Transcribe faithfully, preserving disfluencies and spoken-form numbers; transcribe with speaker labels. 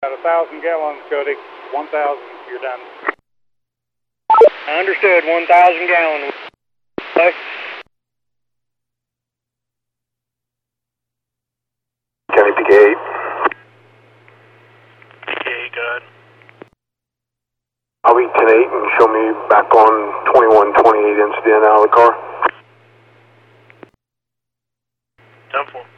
Speaker 1: At a thousand gallons, Cody. One thousand, you're done.
Speaker 2: Understood, one thousand gallon. Okay.
Speaker 3: County P K eight.
Speaker 2: P K eight, go ahead.
Speaker 3: I'll be ten eight and show me back on twenty-one twenty-eight incident out of the car.
Speaker 2: ten four.